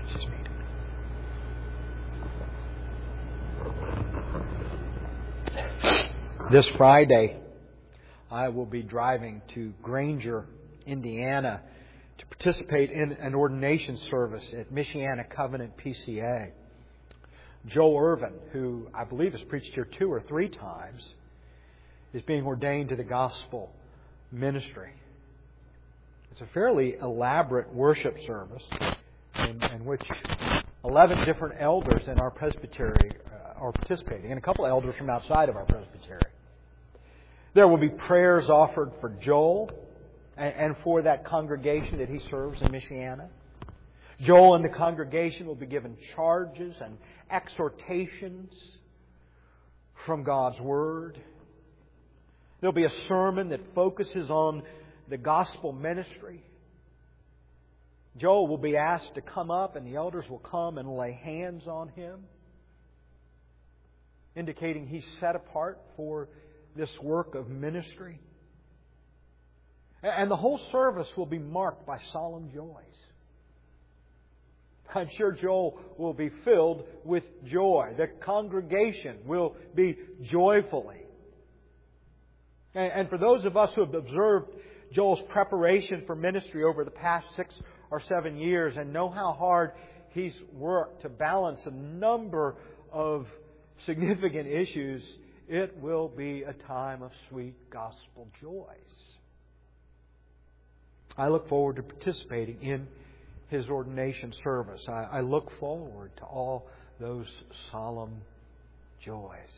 Excuse me. This Friday, I will be driving to Granger, Indiana, to participate in an ordination service at Michiana Covenant PCA. Joel Irvin, who I believe has preached here 2 or 3 times, is being ordained to the gospel ministry. It's a fairly elaborate worship service in which 11 different elders in our presbytery are participating, and a couple of elders from outside of our presbytery. There will be prayers offered for Joel and for that congregation that he serves in Michiana. Joel and the congregation will be given charges and exhortations from God's Word. There'll be a sermon that focuses on the gospel ministry. Joel will be asked to come up, and the elders will come and lay hands on him, indicating he's set apart for this work of ministry. And the whole service will be marked by solemn joys. I'm sure Joel will be filled with joy. The congregation will be joyfully. And for those of us who have observed Joel's preparation for ministry over the past 6 or 7 years and know how hard he's worked to balance a number of significant issues, it will be a time of sweet gospel joys. I look forward to participating in his ordination service. I look forward to all those solemn joys.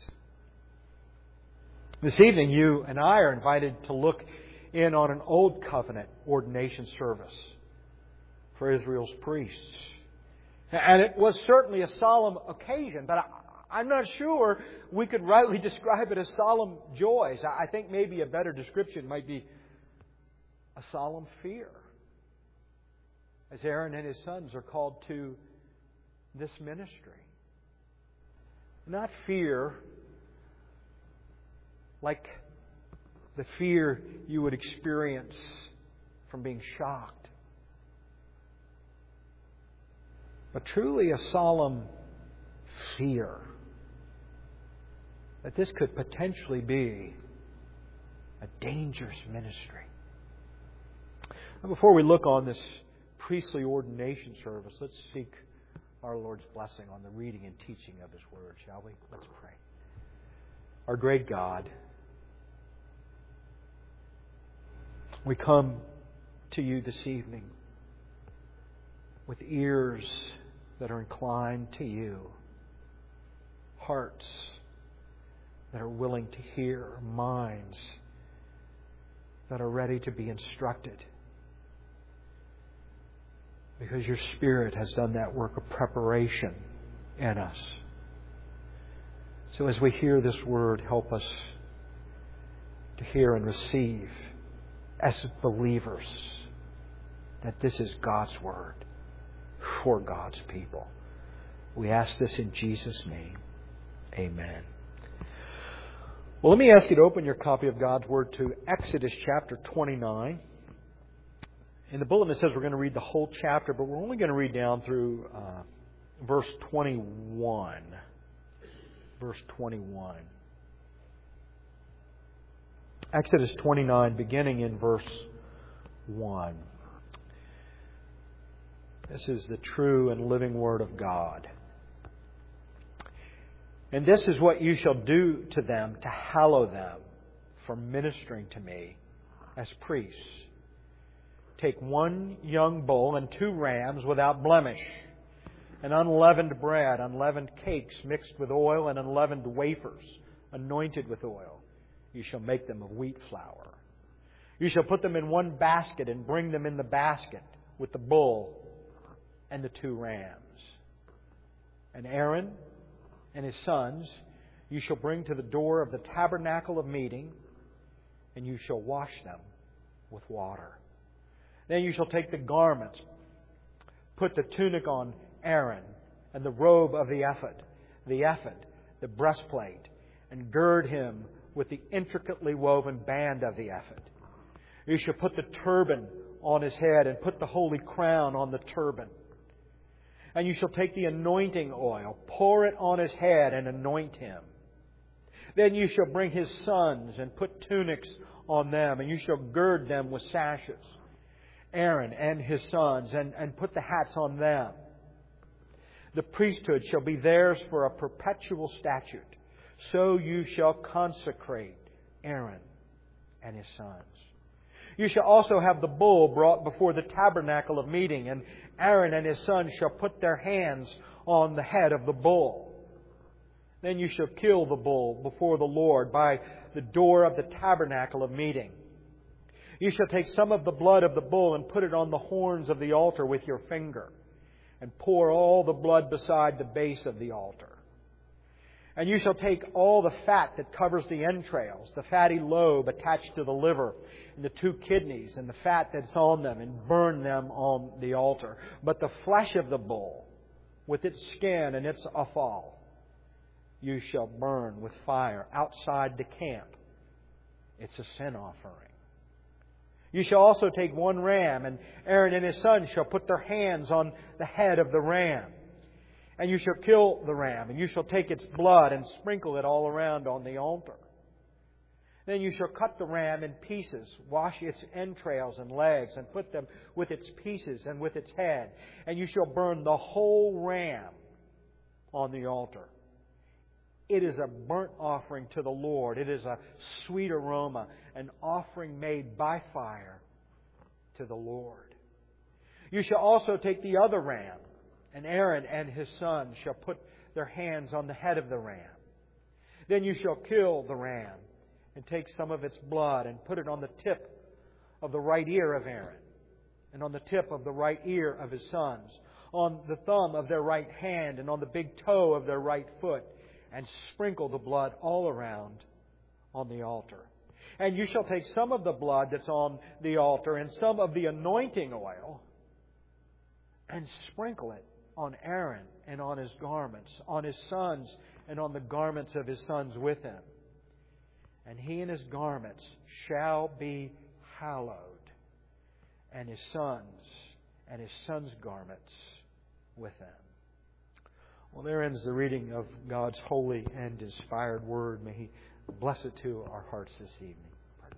This evening, you and I are invited to look in on an Old Covenant ordination service for Israel's priests. And it was certainly a solemn occasion, but I'm not sure we could rightly describe it as solemn joys. I think maybe a better description might be a solemn fear, as Aaron and his sons are called to this ministry. Not fear like the fear you would experience from being shocked, but truly a solemn fear that this could potentially be a dangerous ministry. Now, before we look on this priestly ordination service, let's seek our Lord's blessing on the reading and teaching of His Word, shall we? Let's pray. Our great God, we come to You this evening with ears that are inclined to You, hearts that are willing to hear, minds that are ready to be instructed, because Your Spirit has done that work of preparation in us. So as we hear this Word, help us to hear and receive as believers that this is God's Word for God's people. We ask this in Jesus' name. Amen. Well, let me ask you to open your copy of God's Word to Exodus chapter 29. In the bulletin it says we're going to read the whole chapter, but we're only going to read down through verse 21. Verse 21. Exodus 29, beginning in verse 1. This is the true and living Word of God. And this is what you shall do to them to hallow them for ministering to Me as priests. Take 1 young bull and 2 rams without blemish, and unleavened bread, unleavened cakes mixed with oil, and unleavened wafers anointed with oil. You shall make them of wheat flour. You shall put them in 1 basket and bring them in the basket with the bull and the 2 rams. And Aaron and his sons you shall bring to the door of the tabernacle of meeting, and you shall wash them with water. Then you shall take the garments, put the tunic on Aaron, and the robe of the ephod, the breastplate, and gird him with the intricately woven band of the ephod. You shall put the turban on his head and put the holy crown on the turban. And you shall take the anointing oil, pour it on his head, and anoint him. Then you shall bring his sons and put tunics on them, and you shall gird them with sashes. Aaron and his sons, and put the hats on them. The priesthood shall be theirs for a perpetual statute. So you shall consecrate Aaron and his sons. You shall also have the bull brought before the tabernacle of meeting, and Aaron and his sons shall put their hands on the head of the bull. Then you shall kill the bull before the Lord by the door of the tabernacle of meeting. You shall take some of the blood of the bull and put it on the horns of the altar with your finger, and pour all the blood beside the base of the altar. And you shall take all the fat that covers the entrails, the fatty lobe attached to the liver, and the 2 kidneys, and the fat that's on them, and burn them on the altar. But the flesh of the bull, with its skin and its offal, you shall burn with fire outside the camp. It's a sin offering. You shall also take 1 ram, and Aaron and his sons shall put their hands on the head of the ram. And you shall kill the ram, and you shall take its blood and sprinkle it all around on the altar. Then you shall cut the ram in pieces, wash its entrails and legs, and put them with its pieces and with its head. And you shall burn the whole ram on the altar. It is a burnt offering to the Lord. It is a sweet aroma, an offering made by fire to the Lord. You shall also take the other ram, and Aaron and his sons shall put their hands on the head of the ram. Then you shall kill the ram, and take some of its blood, and put it on the tip of the right ear of Aaron, and on the tip of the right ear of his sons, on the thumb of their right hand, and on the big toe of their right foot, and sprinkle the blood all around on the altar. And you shall take some of the blood that's on the altar and some of the anointing oil and sprinkle it on Aaron and on his garments, on his sons and on the garments of his sons with him. And he and his garments shall be hallowed, and his sons garments with them. Well, there ends the reading of God's holy and inspired Word. May He bless it to our hearts this evening. Pardon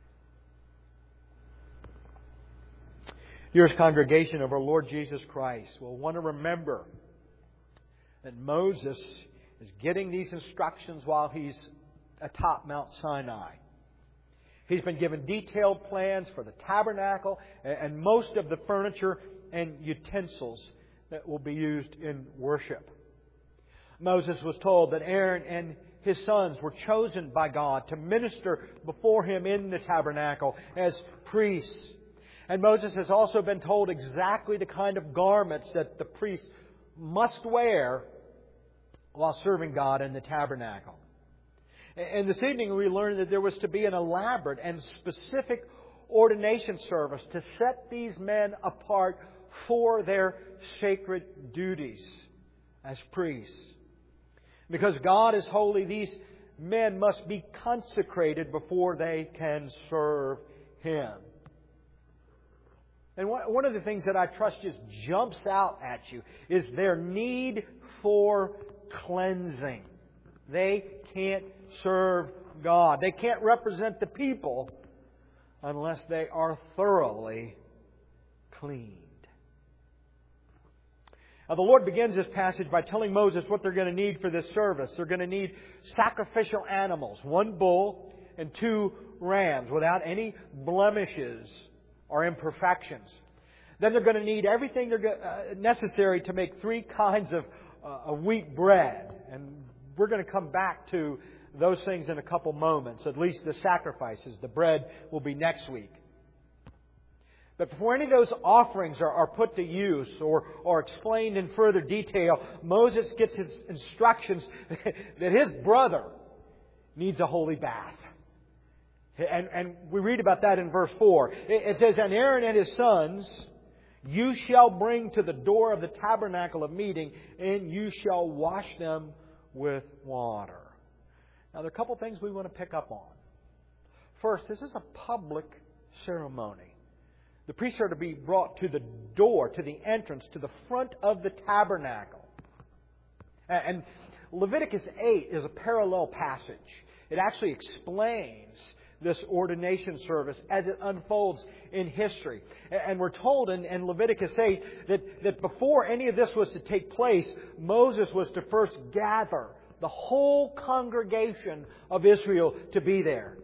me. Dearest congregation of our Lord Jesus Christ, we'll want to remember that Moses is getting these instructions while he's atop Mount Sinai. He's been given detailed plans for the tabernacle and most of the furniture and utensils that will be used in worship. Moses was told that Aaron and his sons were chosen by God to minister before Him in the tabernacle as priests. And Moses has also been told exactly the kind of garments that the priests must wear while serving God in the tabernacle. And this evening we learned that there was to be an elaborate and specific ordination service to set these men apart for their sacred duties as priests. Because God is holy, these men must be consecrated before they can serve Him. And one of the things that I trust just jumps out at you is their need for cleansing. They can't serve God. They can't represent the people unless they are thoroughly cleaned. Now, the Lord begins this passage by telling Moses what they're going to need for this service. They're going to need sacrificial animals, 1 bull and 2 rams without any blemishes or imperfections. Then they're going to need everything necessary to make 3 kinds of wheat bread. And we're going to come back to those things in a couple moments, at least the sacrifices. The bread will be next week. But before any of those offerings are put to use or explained in further detail, Moses gets his instructions that his brother needs a holy bath. And we read about that in verse 4. It says, "And Aaron and his sons you shall bring to the door of the tabernacle of meeting, and you shall wash them with water." Now, there are a couple things we want to pick up on. First, this is a public ceremony. The priests are to be brought to the door, to the entrance, to the front of the tabernacle. And Leviticus 8 is a parallel passage. It actually explains this ordination service as it unfolds in history. And we're told in Leviticus 8 that before any of this was to take place, Moses was to first gather the whole congregation of Israel to be there.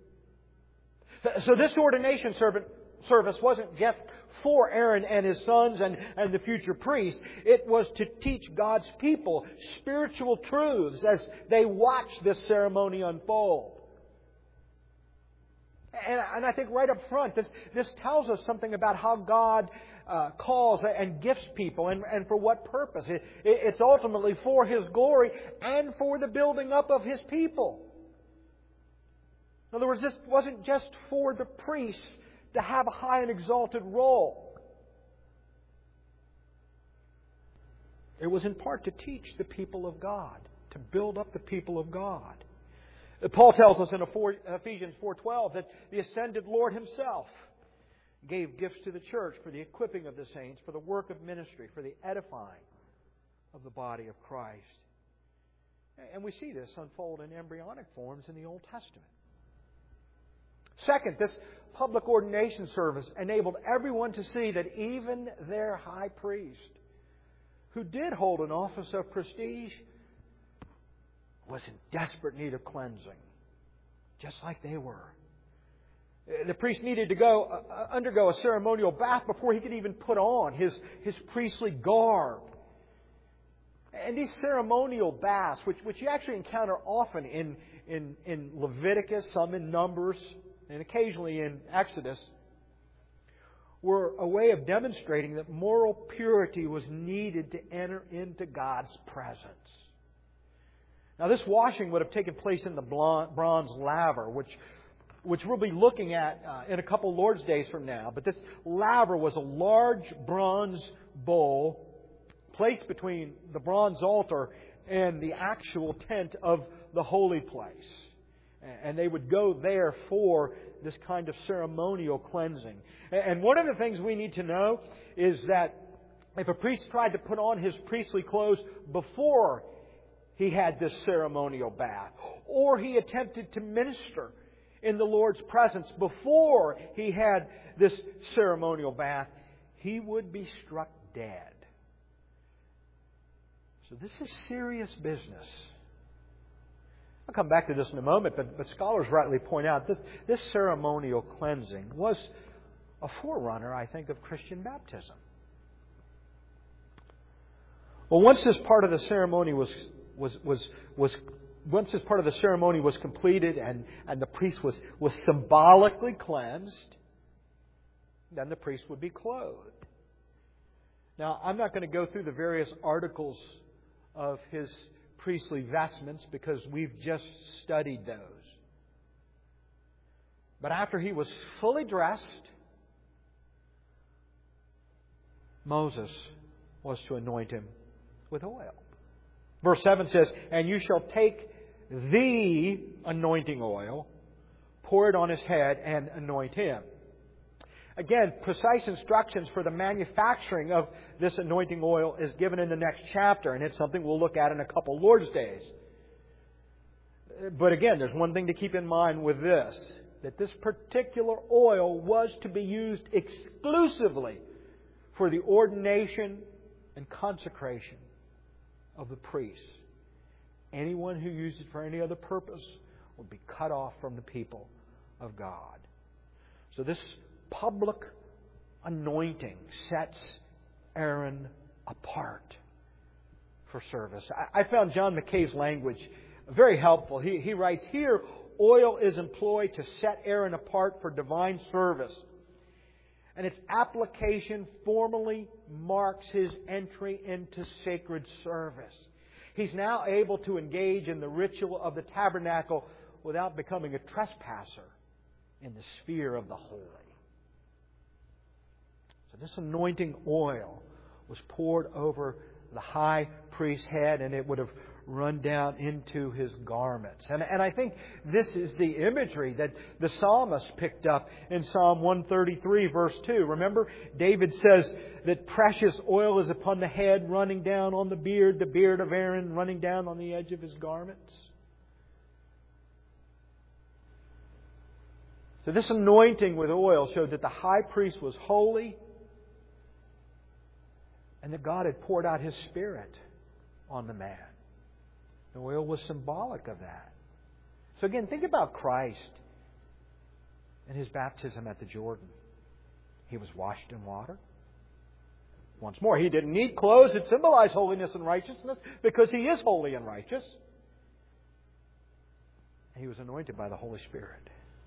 So this ordination service wasn't just for Aaron and his sons and the future priests. It was to teach God's people spiritual truths as they watch this ceremony unfold. And I think right up front, this tells us something about how God calls and gifts people and for what purpose. It's ultimately for His glory and for the building up of His people. In other words, this wasn't just for the priests to have a high and exalted role. It was in part to teach the people of God, to build up the people of God. Paul tells us in Ephesians 4:12 that the ascended Lord Himself gave gifts to the church for the equipping of the saints, for the work of ministry, for the edifying of the body of Christ. And we see this unfold in embryonic forms in the Old Testament. Second, this public ordination service enabled everyone to see that even their high priest, who did hold an office of prestige, was in desperate need of cleansing, just like they were. The priest needed to undergo a ceremonial bath before he could even put on his priestly garb. And these ceremonial baths, which you actually encounter often in Leviticus, some in Numbers, and occasionally in Exodus, were a way of demonstrating that moral purity was needed to enter into God's presence. Now, this washing would have taken place in the bronze laver, which we'll be looking at in a couple Lord's Days from now. But this laver was a large bronze bowl placed between the bronze altar and the actual tent of the holy place. And they would go there for this kind of ceremonial cleansing. And one of the things we need to know is that if a priest tried to put on his priestly clothes before he had this ceremonial bath, or he attempted to minister in the Lord's presence before he had this ceremonial bath, he would be struck dead. So this is serious business. I'll come back to this in a moment, but scholars rightly point out this ceremonial cleansing was a forerunner, I think, of Christian baptism. Well, once this part of the ceremony was completed and the priest was symbolically cleansed, then the priest would be clothed. Now, I'm not going to go through the various articles of his priestly vestments because we've just studied those. But after he was fully dressed, Moses was to anoint him with oil. Verse 7 says, "And you shall take the anointing oil, pour it on his head, and anoint him." Again, precise instructions for the manufacturing of this anointing oil is given in the next chapter, and it's something we'll look at in a couple Lord's Days. But again, there's one thing to keep in mind with this, that this particular oil was to be used exclusively for the ordination and consecration of the priests. Anyone who used it for any other purpose would be cut off from the people of God. So this public anointing sets Aaron apart for service. I found John Mackay's language very helpful. He writes, "Here, oil is employed to set Aaron apart for divine service, and its application formally marks his entry into sacred service. He's now able to engage in the ritual of the tabernacle without becoming a trespasser in the sphere of the holy." So this anointing oil was poured over the high priest's head, and it would have run down into his garments. And I think this is the imagery that the psalmist picked up in Psalm 133, verse 2. Remember, David says that precious oil is upon the head, running down on the beard of Aaron running down on the edge of his garments. So this anointing with oil showed that the high priest was holy and that God had poured out His Spirit on the man. The oil was symbolic of that. So again, think about Christ and His baptism at the Jordan. He was washed in water. Once more, He didn't need clothes that symbolize holiness and righteousness because He is holy and righteous. And He was anointed by the Holy Spirit.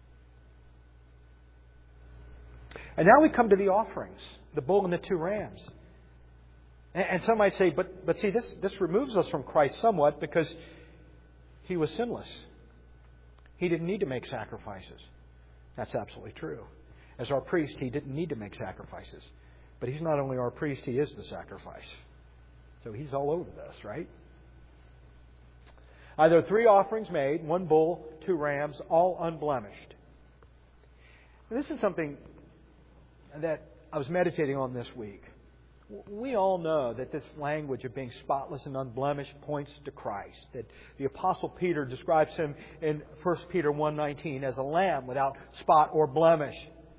And now we come to the offerings, the bull and the 2 rams. And some might say, but see, this removes us from Christ somewhat because He was sinless. He didn't need to make sacrifices. That's absolutely true. As our priest, He didn't need to make sacrifices. But He's not only our priest, He is the sacrifice. So He's all over this, right? There are 3 offerings made, 1 bull, 2 rams, all unblemished. And this is something that I was meditating on this week. We all know that this language of being spotless and unblemished points to Christ. That the Apostle Peter describes Him in 1 Peter 1:19 as a lamb without spot or blemish.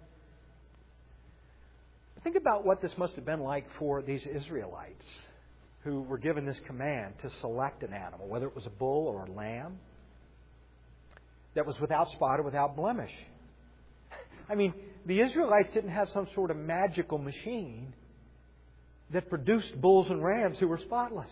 Think about what this must have been like for these Israelites who were given this command to select an animal, whether it was a bull or a lamb, that was without spot or without blemish. I mean, the Israelites didn't have some sort of magical machine that produced bulls and rams who were spotless.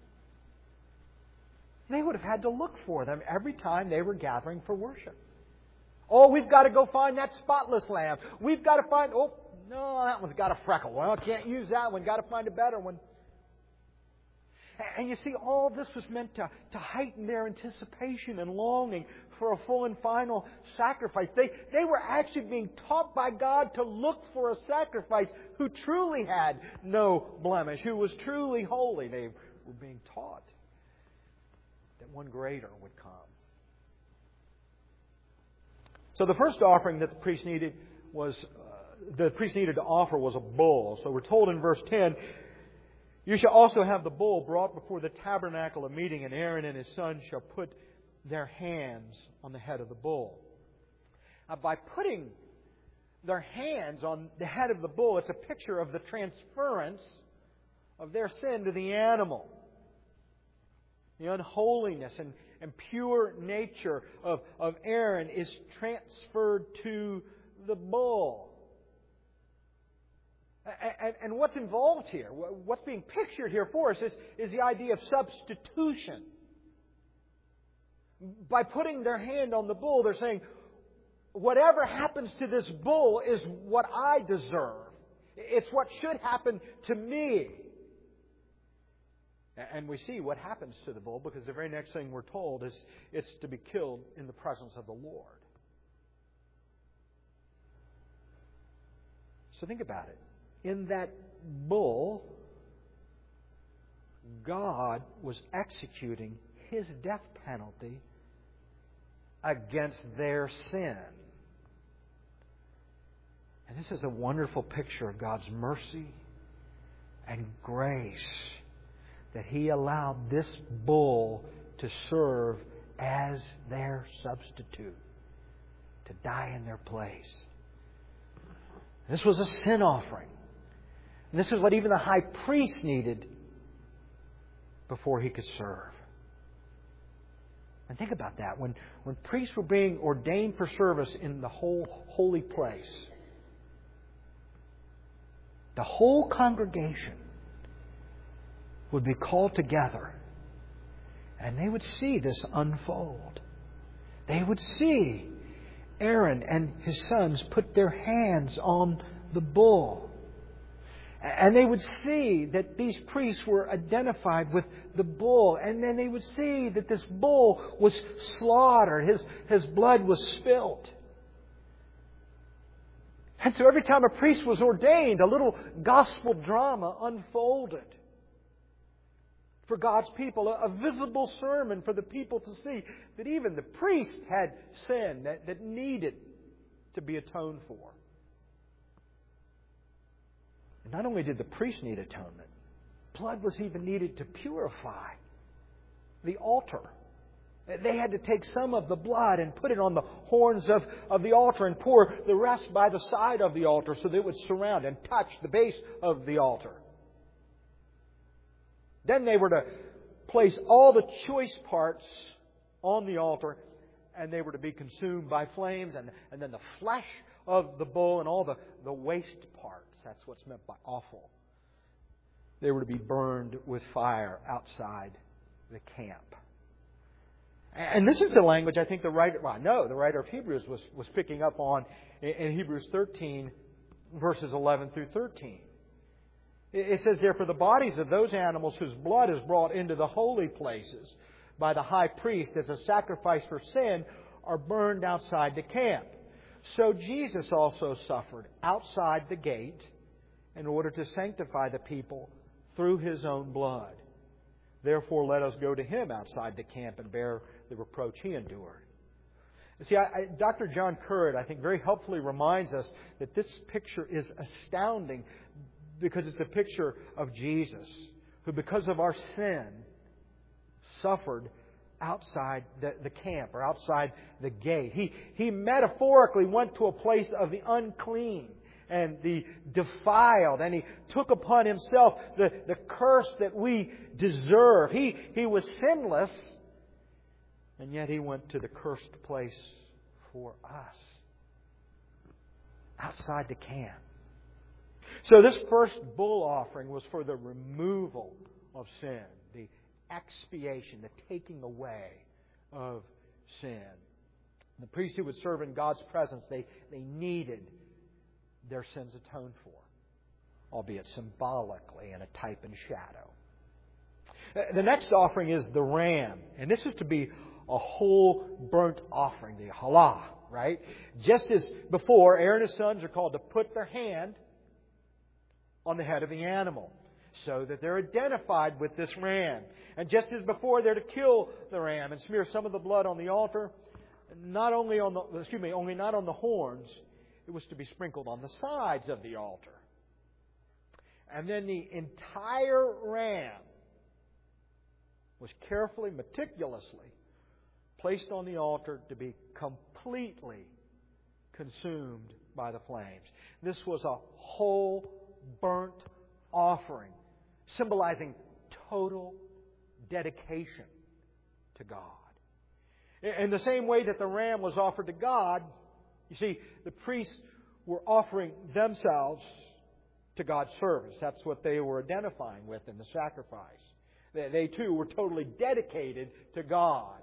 They would have had to look for them every time they were gathering for worship. Oh, we've got to go find that spotless lamb. We've got to find... Oh, no, that one's got a freckle. Well, can't use that one. Got to find a better one. And you see, all this was meant to heighten their anticipation and longing for a full and final sacrifice. They were actually being taught by God to look for a sacrifice who truly had no blemish, who was truly holy. They were being taught that one greater would come. So the first offering that the priest needed to offer was a bull. So we're told in verse 10, "You shall also have the bull brought before the tabernacle of meeting, and Aaron and his sons shall put their hands on the head of the bull." Now, by putting their hands on the head of the bull, it's a picture of the transference of their sin to the animal. The unholiness and pure nature of Aaron is transferred to the bull. And what's involved here, what's being pictured here for us is the idea of substitution. By putting their hand on the bull, they're saying, whatever happens to this bull is what I deserve. It's what should happen to me. And we see what happens to the bull because the very next thing we're told is it's to be killed in the presence of the Lord. So think about it. In that bull, God was executing His death penalty against their sin. And this is a wonderful picture of God's mercy and grace, that He allowed this bull to serve as their substitute, to die in their place. This was a sin offering. And this is what even the high priest needed before he could serve. And think about that. When priests were being ordained for service in the whole holy place, the whole congregation would be called together and they would see this unfold. They would see Aaron and his sons put their hands on the bull. And they would see that these priests were identified with the bull. And then they would see that this bull was slaughtered. His blood was spilt. And so every time a priest was ordained, a little gospel drama unfolded. for God's people, a visible sermon for the people to see that even the priest had sin that needed to be atoned for. And not only did the priest need atonement, blood was even needed to purify the altar. They had to take some of the blood and put it on the horns of the altar and pour the rest by the side of the altar so that it would surround and touch the base of the altar. Then they were to place all the choice parts on the altar, and they were to be consumed by flames, and then the flesh of the bull and all the waste parts. That's what's meant by offal. They were to be burned with fire outside the camp. And this is the language I think the writer of Hebrews was picking up on in Hebrews 13, verses 11 through 13. It says, therefore, the bodies of those animals whose blood is brought into the holy places by the high priest as a sacrifice for sin are burned outside the camp. So Jesus also suffered outside the gate in order to sanctify the people through His own blood. Therefore, let us go to Him outside the camp and bear the reproach He endured. See, Dr. John Currid, I think, very helpfully reminds us that this picture is astounding because it's a picture of Jesus, who, because of our sin, suffered outside the camp or outside the gate. He metaphorically went to a place of the unclean and the defiled, and He took upon Himself the curse that we deserve. He was sinless, and yet He went to the cursed place for us, outside the camp. So this first bull offering was for the removal of sin, the expiation, the taking away of sin. The priests who would serve in God's presence, they needed their sins atoned for, albeit symbolically in a type and shadow. The next offering is the ram, and this is to be a whole burnt offering, the halah, right? Just as before, Aaron and his sons are called to put their hand on the head of the animal, so that they're identified with this ram. And just as before, they're to kill the ram and smear some of the blood on the altar, not on the horns. It was to be sprinkled on the sides of the altar. And then the entire ram was carefully, meticulously placed on the altar to be completely consumed by the flames. This was a whole burnt offering, symbolizing total dedication to God. In the same way that the ram was offered to God, you see, the priests were offering themselves to God's service. That's what they were identifying with in the sacrifice. They too were totally dedicated to God.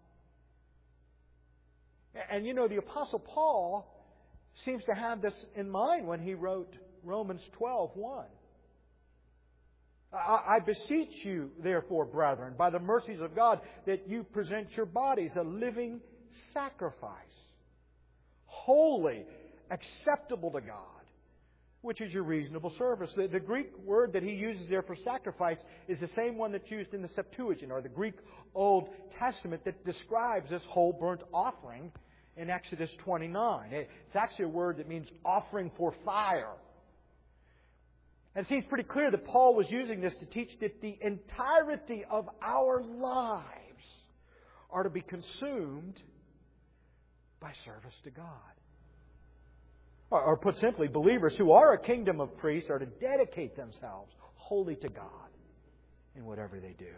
And you know, the Apostle Paul seems to have this in mind when he wrote Romans 12:1. I beseech you, therefore, brethren, by the mercies of God, that you present your bodies a living sacrifice, holy, acceptable to God, which is your reasonable service. The Greek word that he uses there for sacrifice is the same one that's used in the Septuagint, or the Greek Old Testament, that describes this whole burnt offering in Exodus 29. It's actually a word that means offering for fire. And it seems pretty clear that Paul was using this to teach that the entirety of our lives are to be consumed by service to God. Or put simply, believers who are a kingdom of priests are to dedicate themselves wholly to God in whatever they do.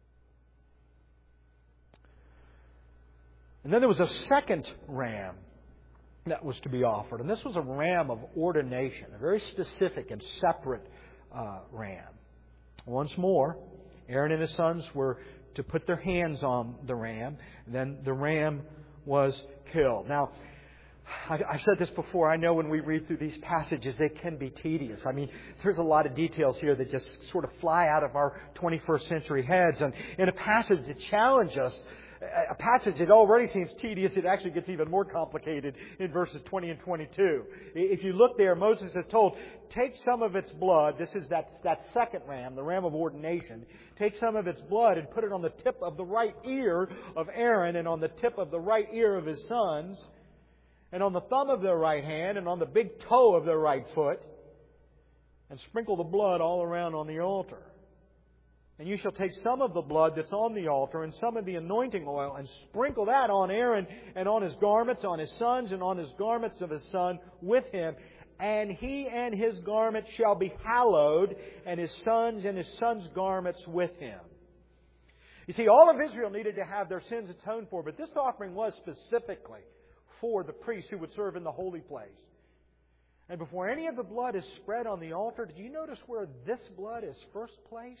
And then there was a second ram that was to be offered. And this was a ram of ordination, a very specific and separate ram. Once more, Aaron and his sons were to put their hands on the ram. And then the ram was killed. Now, I've said this before. I know when we read through these passages, they can be tedious. I mean, there's a lot of details here that just sort of fly out of our 21st century heads. And in a passage that challenge us, A passage that already seems tedious, it actually gets even more complicated in verses 20 and 22. If you look there, Moses is told, take some of its blood, this is that second ram, the ram of ordination, take some of its blood and put it on the tip of the right ear of Aaron and on the tip of the right ear of his sons, and on the thumb of their right hand and on the big toe of their right foot, and sprinkle the blood all around on the altar. And you shall take some of the blood that's on the altar and some of the anointing oil and sprinkle that on Aaron and on his garments, on his sons and on his garments of his son with him. And he and his garments shall be hallowed, and his sons' garments with him. You see, all of Israel needed to have their sins atoned for, but this offering was specifically for the priests who would serve in the holy place. And before any of the blood is spread on the altar, did you notice where this blood is first placed?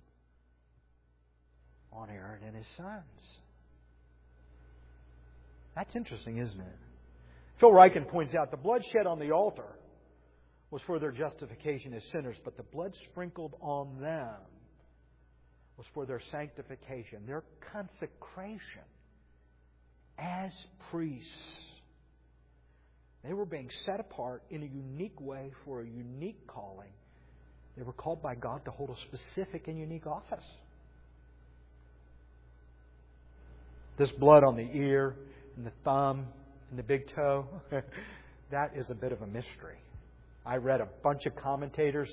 On Aaron and his sons. That's interesting, isn't it? Phil Ryken points out the blood shed on the altar was for their justification as sinners, but the blood sprinkled on them was for their sanctification, their consecration as priests. They were being set apart in a unique way for a unique calling. They were called by God to hold a specific and unique office. This blood on the ear and the thumb and the big toe, that is a bit of a mystery. I read a bunch of commentators.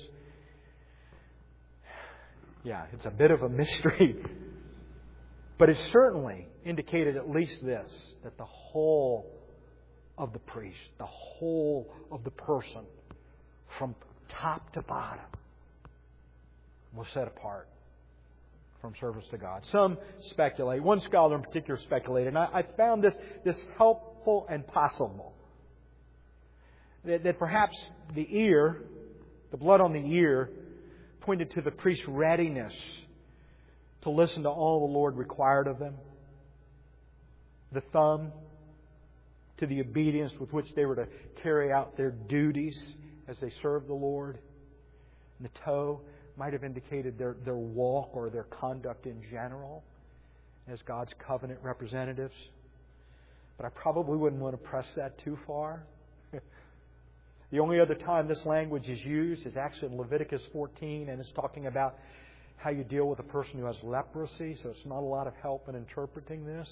Yeah, it's a bit of a mystery. But it certainly indicated at least this, that the whole of the priest, the whole of the person, from top to bottom, was set apart from service to God. Some speculate, one scholar in particular speculated, and I found this helpful and possible, that perhaps the ear, the blood on the ear, pointed to the priest's readiness to listen to all the Lord required of them. The thumb, to the obedience with which they were to carry out their duties as they served the Lord. And the toe might have indicated their walk or their conduct in general as God's covenant representatives. But I probably wouldn't want to press that too far. The only other time this language is used is actually in Leviticus 14, and it's talking about how you deal with a person who has leprosy, so it's not a lot of help in interpreting this.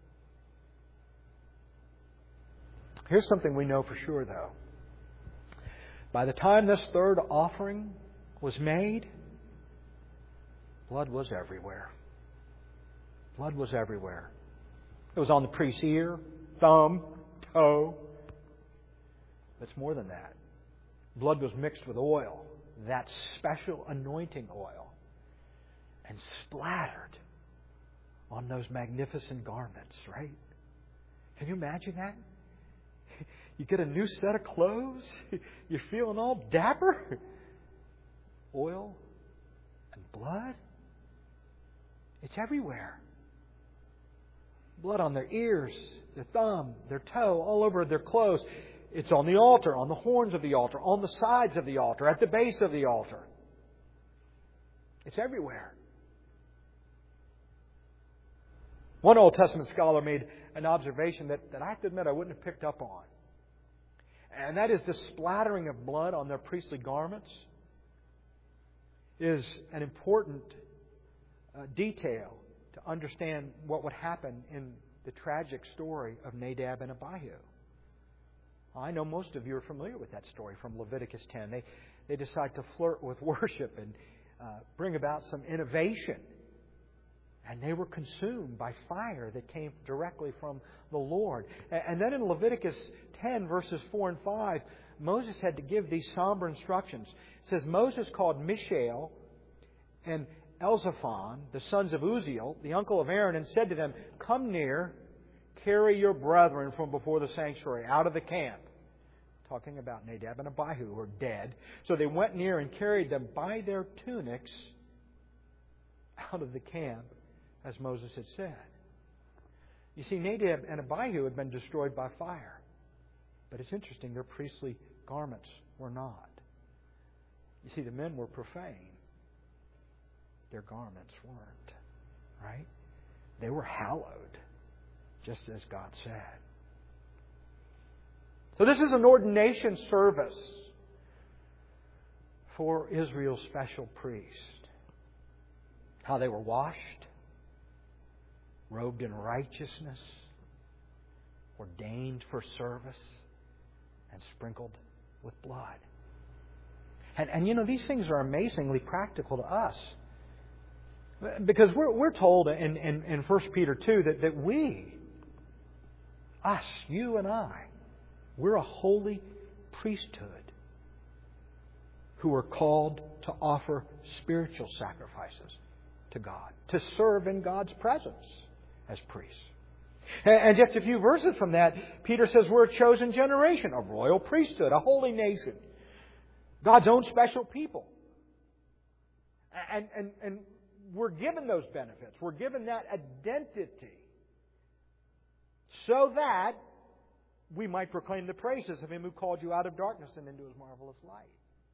Here's something we know for sure, though. By the time this third offering was made, blood was everywhere. Blood was everywhere. It was on the priest's ear, thumb, toe. It's more than that. Blood was mixed with oil, that special anointing oil, and splattered on those magnificent garments, right? Can you imagine that? You get a new set of clothes. You're feeling all dapper. Oil and blood. It's everywhere. Blood on their ears, their thumb, their toe, all over their clothes. It's on the altar, on the horns of the altar, on the sides of the altar, at the base of the altar. It's everywhere. One Old Testament scholar made an observation that I have to admit I wouldn't have picked up on. And that is the splattering of blood on their priestly garments is an important detail to understand what would happen in the tragic story of Nadab and Abihu. I know most of you are familiar with that story from Leviticus 10. They decide to flirt with worship and bring about some innovation. And they were consumed by fire that came directly from the Lord. And then in Leviticus 10, verses 4 and 5, Moses had to give these somber instructions. It says, Moses called Mishael and Elzaphan, the sons of Uzziel, the uncle of Aaron, and said to them, come near, carry your brethren from before the sanctuary, out of the camp. Talking about Nadab and Abihu, who are dead. So they went near and carried them by their tunics out of the camp, as Moses had said. You see, Nadab and Abihu had been destroyed by fire. But it's interesting, their priestly garments were not. You see, the men were profane. Their garments weren't. Right? They were hallowed, just as God said. So this is an ordination service for Israel's special priest. How they were washed, robed in righteousness, ordained for service, and sprinkled with blood. And you know, these things are amazingly practical to us. Because we're told in 1 Peter 2 that we, us, you and I, we're a holy priesthood who are called to offer spiritual sacrifices to God, to serve in God's presence as priests. And just a few verses from that, Peter says we're a chosen generation, a royal priesthood, a holy nation, God's own special people. And we're given those benefits. We're given that identity so that we might proclaim the praises of Him who called you out of darkness and into His marvelous light.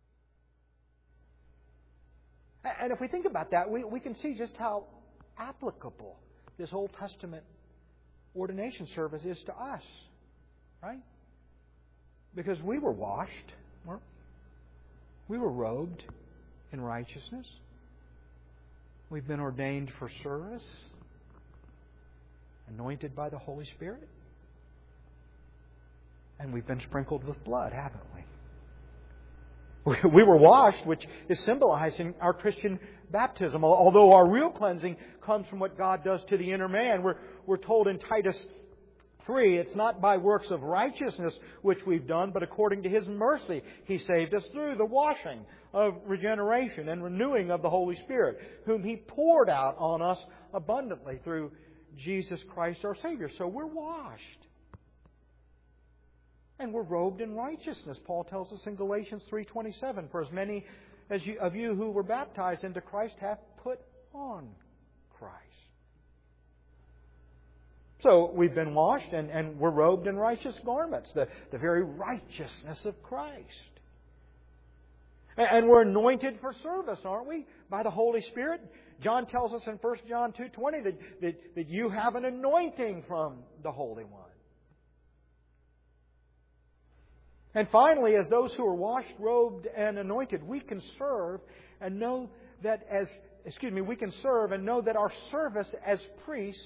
And if we think about that, we can see just how applicable this Old Testament ordination service is to us. Right? Because we were washed. We were robed in righteousness. We've been ordained for service, anointed by the Holy Spirit. And we've been sprinkled with blood, haven't we? We were washed, which is symbolized in our Christian baptism. Although our real cleansing comes from what God does to the inner man. We're told in Titus 3, it's not by works of righteousness which we've done, but according to His mercy He saved us through the washing of regeneration and renewing of the Holy Spirit, whom He poured out on us abundantly through Jesus Christ our Savior. So we're washed. And we're robed in righteousness. Paul tells us in Galatians 3:27, for as many of you who were baptized into Christ have put on Christ. So we've been washed and we're robed in righteous garments, the very righteousness of Christ. And we're anointed for service, aren't we? By the Holy Spirit. John tells us in 1 John 2:20 that you have an anointing from the Holy One. And finally, as those who are washed, robed, and anointed, we can serve and know that we can serve and know that our service as priests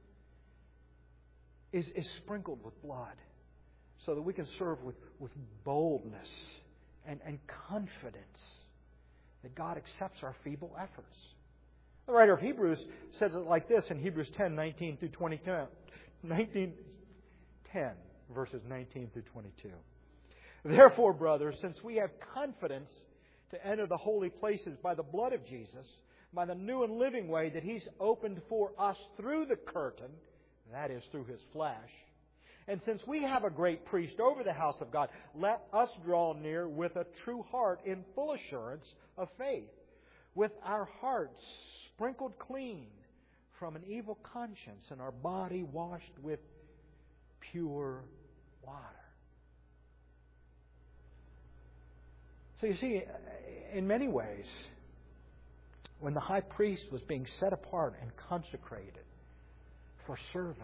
is sprinkled with blood, so that we can serve with boldness and confidence that God accepts our feeble efforts. The writer of Hebrews says it like this in Hebrews 10:19 through 22. 10, verses 19 through 22. Therefore, brothers, since we have confidence to enter the holy places by the blood of Jesus, by the new and living way that He's opened for us through the curtain, that is, through His flesh, and since we have a great priest over the house of God, let us draw near with a true heart in full assurance of faith, with our hearts sprinkled clean from an evil conscience and our body washed with pure water. So you see, in many ways, when the high priest was being set apart and consecrated for service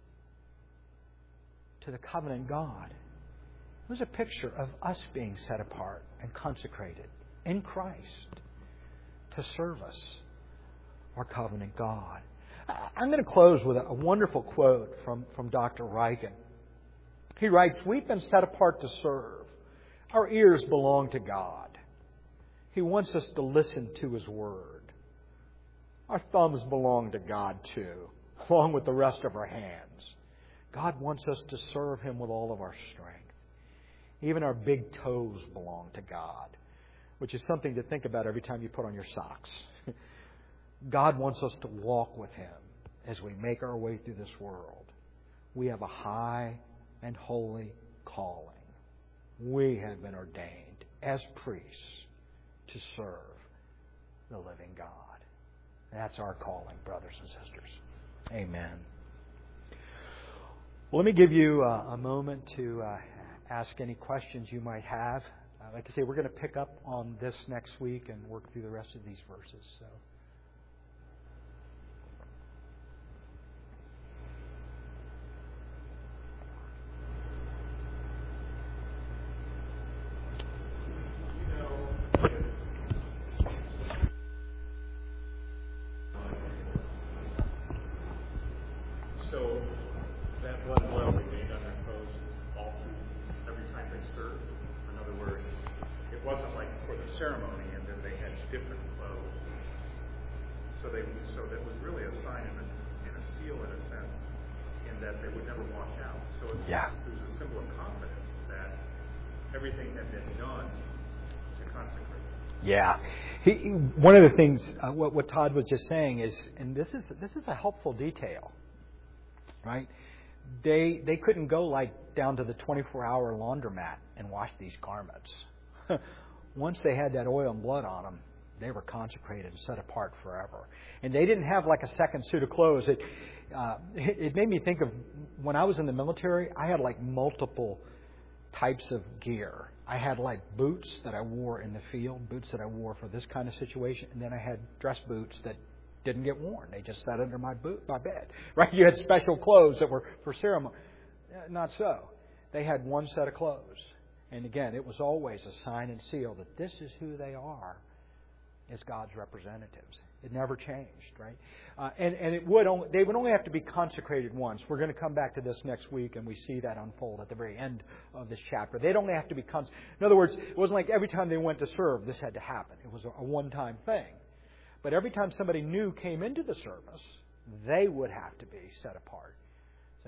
to the covenant God, it was a picture of us being set apart and consecrated in Christ to service our covenant God. I'm going to close with a wonderful quote from Dr. Riken. He writes, "We've been set apart to serve. Our ears belong to God. He wants us to listen to His Word. Our thumbs belong to God too, along with the rest of our hands. God wants us to serve Him with all of our strength. Even our big toes belong to God," which is something to think about every time you put on your socks. God wants us to walk with Him as we make our way through this world. We have a high and holy calling. We have been ordained as priests to serve the living God. That's our calling, brothers and sisters. Amen. Well, let me give you a moment to ask any questions you might have. Like I say, we're going to pick up on this next week and work through the rest of these verses. So. So that one blow remained on their clothes all through every time they stirred. In other words, it wasn't like for the ceremony and then they had different clothes. So that was really a sign and a seal in a sense, in that they would never wash out. So it was a symbol of confidence that everything had been done to consecrate. Yeah. One of the things, what Todd was just saying is, and this is a helpful detail, right? They couldn't go like down to the 24-hour laundromat and wash these garments. Once they had that oil and blood on them, they were consecrated and set apart forever. And they didn't have like a second suit of clothes. It made me think of when I was in the military, I had like multiple types of gear. I had like boots that I wore in the field, boots that I wore for this kind of situation, and then I had dress boots that didn't get worn. They just sat under my bed. Right? You had special clothes that were for ceremony. Not so. They had one set of clothes. And again, it was always a sign and seal that this is who they are as God's representatives. It never changed, right? And they would only have to be consecrated once. We're going to come back to this next week, and we see that unfold at the very end of this chapter. They'd only have to be consecrated. In other words, it wasn't like every time they went to serve, this had to happen. It was a one-time thing. But every time somebody new came into the service, they would have to be set apart. So,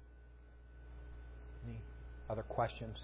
any other questions?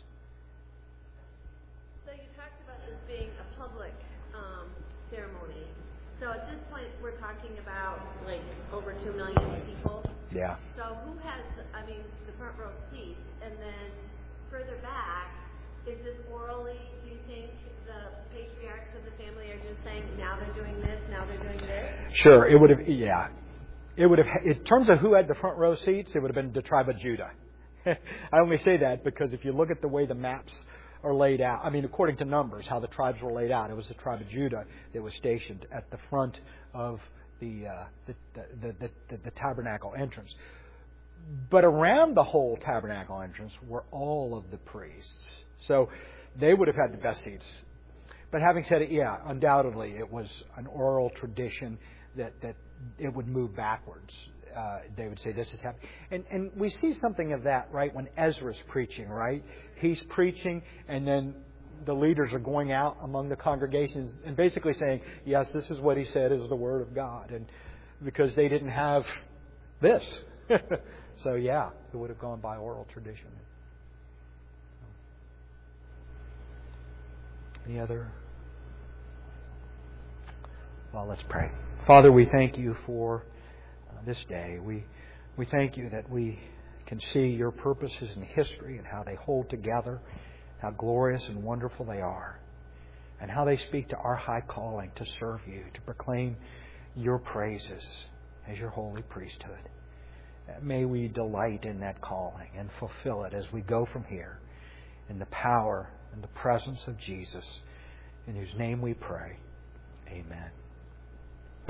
So you talked about this being a public ceremony. So at this point, we're talking about like over 2 million people. Yeah. So who has, the front row seats? And then further back, is this orally, do you think the patriarchs of the family are just saying, now they're doing this, now they're doing this? Sure. It would have, in terms of who had the front row seats, it would have been the tribe of Judah. I only say that because if you look at the way the maps are laid out, according to Numbers, how the tribes were laid out, it was the tribe of Judah that was stationed at the front of the tabernacle entrance. But around the whole tabernacle entrance were all of the priests. So they would have had the best seats. But having said it, undoubtedly it was an oral tradition that it would move backwards. They would say, this is happening. And we see something of that, right, when Ezra's preaching, right? He's preaching, and then the leaders are going out among the congregations and basically saying, yes, this is what he said is the Word of God. And because they didn't have this. So, it would have gone by oral tradition. Any other? Well, let's pray. Father, we thank you for this day. We thank you that we can see your purposes in history and how they hold together, how glorious and wonderful they are, and how they speak to our high calling to serve you, to proclaim your praises as your holy priesthood. May we delight in that calling and fulfill it as we go from here in the power and the presence of Jesus, in whose name we pray. Amen.